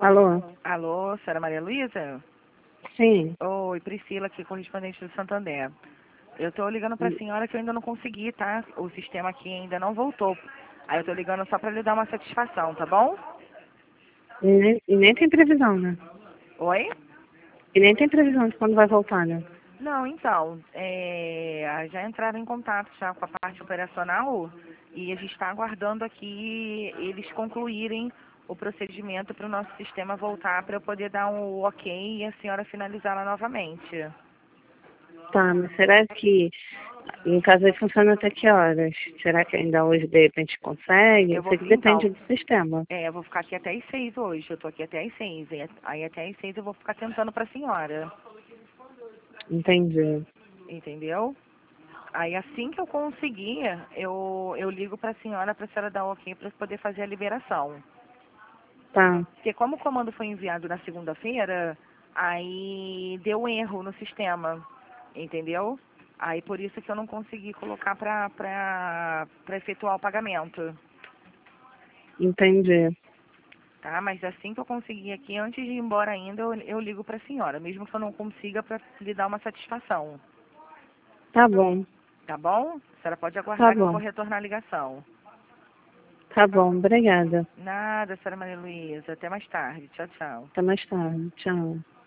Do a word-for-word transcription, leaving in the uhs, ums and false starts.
Alô? Alô, senhora Maria Luísa? Sim. Oi, Priscila aqui, correspondente do Santander. Eu tô ligando pra senhora que eu ainda não consegui, tá? O sistema aqui ainda não voltou. Aí eu tô ligando só pra lhe dar uma satisfação, tá bom? E nem, e nem tem previsão, né? Oi? E nem tem previsão de quando vai voltar, né? Não, então, é, já entraram em contato já com a parte operacional e a gente está aguardando aqui eles concluírem o procedimento para o nosso sistema voltar para eu poder dar um ok e a senhora finalizá-la novamente. Tá, mas será que em casa aí funciona até que horas? Será que ainda hoje de repente consegue? Eu Eu vou, sei que depende então, do sistema. é, eu vou ficar aqui até as seis hoje, eu tô aqui até as seis, e aí até as seis eu vou ficar tentando para a senhora, Entendi. entendeu? Aí assim que eu conseguir, eu, eu ligo para a senhora para a senhora dar ok para eu poder fazer a liberação. Tá, Porque como o comando foi enviado na segunda-feira, aí deu um erro no sistema, entendeu? Aí por isso que eu não consegui colocar para para para efetuar o pagamento, entendi. tá? Mas assim que eu conseguir aqui, antes de ir embora ainda, eu, eu ligo para a senhora, mesmo que eu não consiga para lhe dar uma satisfação, Tá bom, tá bom? A senhora pode tá aguardar que eu vou bom. retornar a ligação. Tá bom, obrigada. Nada, senhora Maria Luísa. Até mais tarde. Tchau, tchau. Até mais tarde. Tchau.